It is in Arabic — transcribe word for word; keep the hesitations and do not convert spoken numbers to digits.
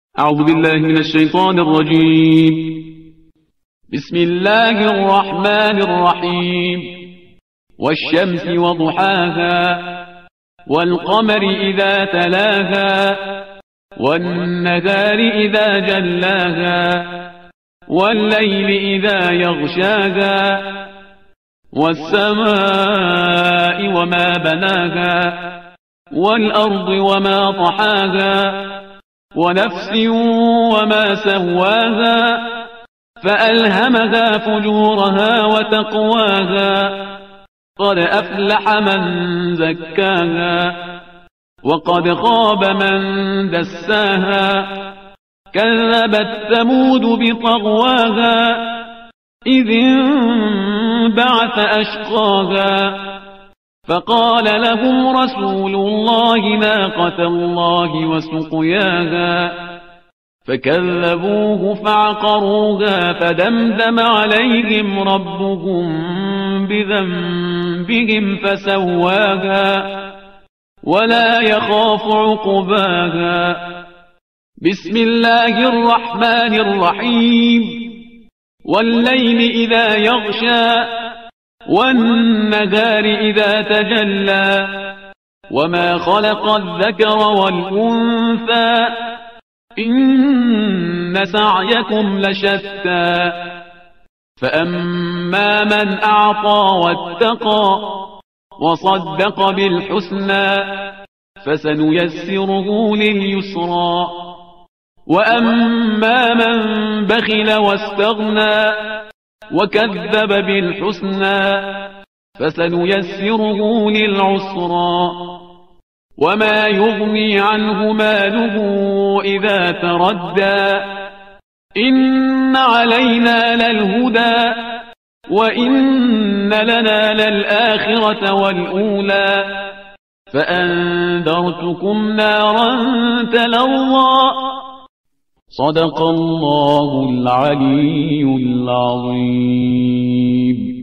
أعوذ بالله من الشيطان الرجيم. بسم الله الرحمن الرحيم. والشمس وضحاها والقمر إذا تلاها والنهار إذا جلاها والليل إذا يغشاها والسماء وما بناها والأرض وما طحاها ونفس وما سواها فألهمها فجورها وتقواها قد أفلح من زكاها وقد خاب من دساها كذبت ثمود بطغواها إذ انبعث أشقاها فقال لهم رسول الله ناقة الله وسقياها فكذبوه فعقروها فدمدم عليهم ربهم بذنبهم فسواها ولا يخاف عقباها. بسم الله الرحمن الرحيم. والليل إذا يغشى والنهار إذا تجلى وما خلق الذكر والأنثى إن سعيكم لشتى فأما من أعطى واتقى وصدق بالحسنى فسنيسره لليسرى وأما من بخل واستغنى وكذب بالحسنى فسنيسره للعسرى وما يغني عنه ماله إذا تردى إن علينا للهدى وإن لنا للآخرة والأولى فأنذرتكم نارا تلظى. صدق الله العلي العظيم.